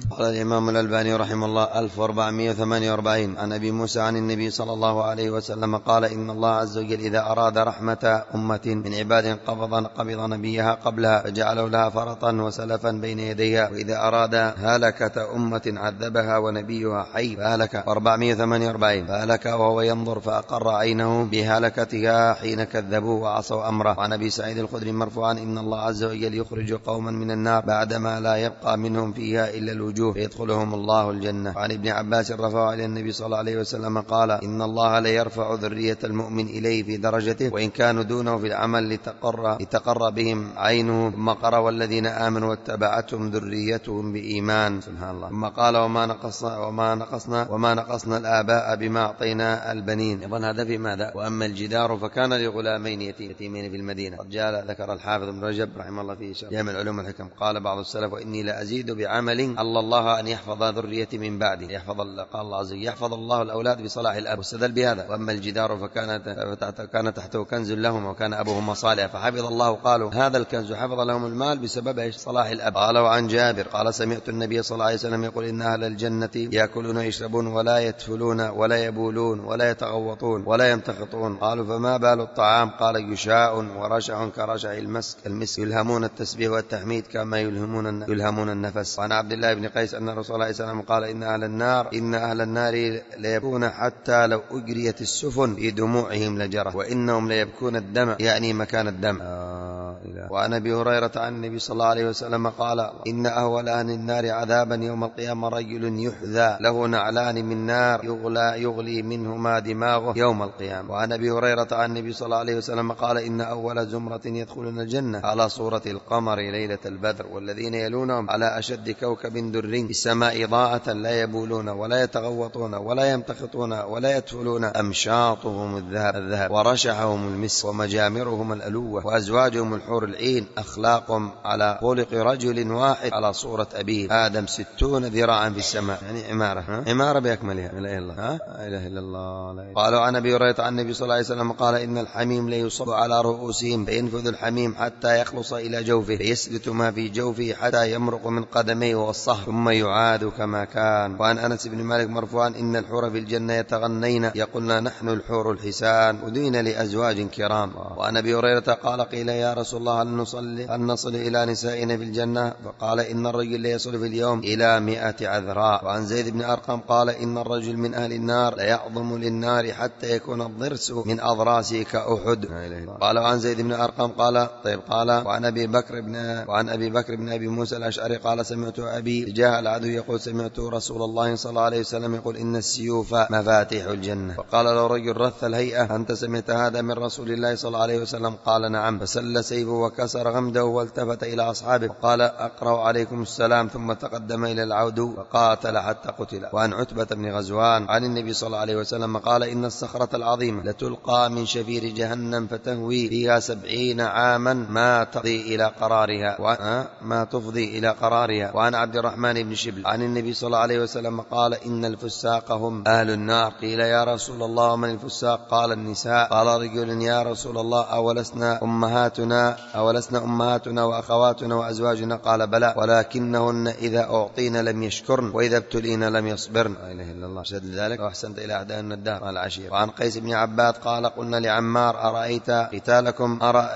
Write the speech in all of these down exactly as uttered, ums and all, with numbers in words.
قال الإمام الألباني رحمه الله ألف وأربعمائة وثمانية وأربعين عن أبي موسى عن النبي صلى الله عليه وسلم قال إن الله عز وجل إذا أراد رحمة أمة من عباد قبض قبض نبيها قبلها فجعله لها فرطا وسلفا بين يديها، وإذا أراد هلكة أمة عذبها ونبيها حي فهلك. أربعمائة وثمانية وأربعين فهلك وهو ينظر فأقر عينه بهلكتها حين كذبوه وعصوا أمره. وعن أبي سعيد الخدري مرفوعا إن الله عز وجل يخرج قوما من النار بعدما لا يبقى منهم فيها إلا الوجوه فيدخلهم الله الجنة. وعن ابن عباس رفع إلى النبي صلى الله عليه وسلم قال إن الله ليرفع ذرية المؤمن إليه في درجته وإن كانوا دونه في العمل لتقر, لتقر بهم عينه. ثم قرأ والذين آمنوا واتبعتهم ذريتهم بإيمان. سبحان الله. ثم قال وما نقصنا وما نقصنا وما نقصنا الآباء بما أعطينا البنين. يظن هذا في ماذا؟ وأما الجدار فكان لغلامين يتيمين في المدينة. قد جاء ذكر الحافظ ابن رجب رحمه الله في جامع العلوم والحكم قال بعض السلف وإني لأزيد بعمل الله الله أن يحفظ ذريتي من بعدي. يحفظ قال الله عز وجل يحفظ الله الأولاد بصلاح الأب واستدل بهذا. وأما الجدار فكان كان تحته كنز لهم وكان أبوهما صالحا فحفظ الله قالوا هذا الكنز حفظ لهم المال بسبب صلاح الأب. قال وعن جابر قال سمعت النبي صلى الله عليه وسلم يقول إن أهل الجنة يأكلون ويشربون ولا يتفلون ولا يبولون ولا يتغوطون ولا يمتخطون. قالوا فما بال الطعام؟ قال يشاء ورشع كرشع المسك المسك يلهمون التسبيح والتحميد كما يلهمون يلهمون النفس. وعن عبد الله بن قيس أن رسول الله صلى الله عليه وسلم قال إن أهل النار إن أهل النار ليبكون حتى لو أجريت السفن في دموعهم لجرة وإنهم ليبكون الدم يعني مكان الدم. وعن أبي هريرة عن النبي صلى الله عليه وسلم قال إن أهول أهل النار عذابا يوم القيامة رجل يحذى له نعلان من نار يغلى يغلي منهما دماغه يوم القيامة. وعن أبي هريرة عن النبي صلى الله عليه وسلم قال إن أول زمرة يدخلون الجنة على صورة القمر ليلة البدر والذين يلونهم على أشد كوكب دري في السماء ضاءة لا يبولون ولا يتغوطون ولا يمتخطون ولا يتفلون أمشاطهم الذهب الذهب ورشحهم المسك ومجامرهم الألوة وأزواجهم الحور العين أخلاقهم على خلق رجل واحد على صورة أبيه آدم ستون ذراعا في السماء يعني عمارة ها؟ عمارة بأكملها. لا إله إلا الله ها؟ لا إله إلا الله. لا إله. قالوا عن أبي هريرة عن النبي صلى الله عليه وسلم قال إن الحميم ليصب على رؤوسهم فينفذ الحميم حتى يخلص إلى جوفه فيسلت ما في جوفه حتى يمرق من قدميه والصهر ثم يعاد كما كان. وعن أنس بن مالك مرفوعا إن الحور في الجنة يتغنين يقولنا نحن الحور الحسان ودين لأزواج كرام. وعن أبي هريرة قال قيل يا رسول الله هل نصلي هل نصل إلى نسائنا في الجنة؟ فقال إن الرجل ليصل في اليوم إلى مئة عذراء. وعن زيد بن أرقم قال إن الرجل من أهل النار ليعظم للنار حتى يكون الضرس من أضراسه كأحد. قال وعن زيد بن أرقم قال طيب قال وعن أبي بكر بن وعن أبي بكر بن أبي موسى الأشعري قال سمعت أبي جاء العدو يقول سمعت رسول الله صلى الله عليه وسلم يقول إن السيوف مفاتيح الجنة. فقال له رجل رث الهيئة أنت سمعت هذا من رسول الله صلى الله عليه وسلم؟ قال نعم. فسل سيفه وكسر غمده والتفت إلى أصحابه وقال أقرأ عليكم السلام ثم تقدم إلى العدو وقاتل حتى قتل. وعن عتبة بن غزوان عن النبي صلى الله عليه وسلم قال إن الصخرة العظيمة لتلقى من شفير جهنم فتهوي فيها سبعين عاما ما تفضي إلى قرارها ما تفضي إلى قرارها. وعن عبد الرحمن بن شبل عن النبي صلى الله عليه وسلم قال إن الفساق هم أهل النار. قيل يا رسول الله من الفساق؟ قال النساء. قال رجل يا رسول الله أولسنا أمهاتنا أولسنا أمهاتنا وأخواتنا وأزواجنا؟ قال بلى ولكنهن إذا أعطينا لم يشكرن وإذا ابتلينا لم يصبرن. لا إله إلا الله. شد ذلك وأحسنت إلى أعدائنا الدهر العشير. وعن قيس بن عباد قال قلنا لعمار أرأيت قتالكم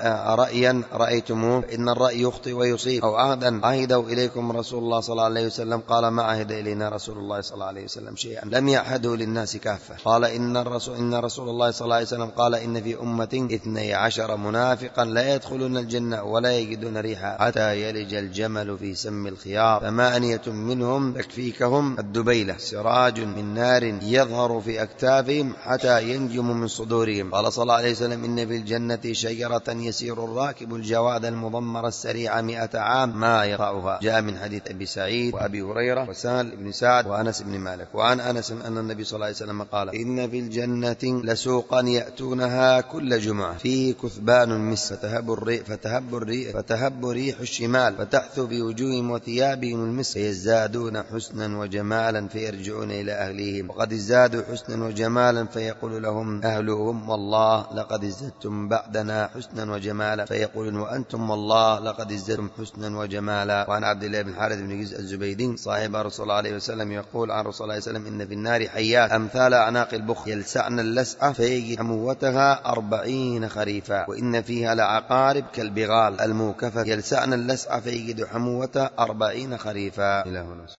أرأيا رأيتموه إن الرأي يخطئ ويصيب أو عهدا عهدوا إليكم رسول الله صلى الله عليه وسلم؟ قال ما عهد إلينا رسول الله صلى الله عليه وسلم شيئا لم يعهده للناس كافة. قال إن الرسول إن رسول الله صلى الله عليه وسلم قال إن في أمة اثني عشر منافقا لا يدخلون الجنة ولا يجدون ريحا حتى يلج الجمل في سم الخياط فما أنية منهم تكفيكهم الدبيلة سراج من نار يظهر في أكتافهم حتى ينجم من صدورهم. قال صلى الله عليه وسلم إن في الجنة شجرة يسير الراكب الجواد المضمر السريع مئة عام ما يقطعها. جاء من حديث أبي سعيد وأبي هريرة وسهل بن سعد وأنس بن مالك. وعن أنس أن النبي صلى الله عليه وسلم قال إن في الجنة لسوقا يأتونها كل جمعة فيه كثبان مسك فتهب الريح الريح فتهب الريح, فتهب ريح الشمال فتحثو في وجوههم وثيابهم المسك فيزدادون حسنا وجمالا فيرجعون إلى أهليهم، وقد ازدادوا حسنا وجمالا فيقول لهم أهلهم والله لقد ازددتم بعدنا حسنا وجمالا، فيقولون وأنتم والله لقد ازددتم حسنا وجمالا. وعن عبد الله بن الحارث بن جزء الزبيدي صاحب رسول الله عليه وسلم يقول عن رسول الله صلى الله عليه وسلم إن في النار حيات أمثال أعناق البخت يلسعن اللسعة فيجد حموتها أربعين خريفا، وإن فيها لعقارب كالبغال الموكفة يلسعن اللسعة فيجد حموتها أربعين خريفا.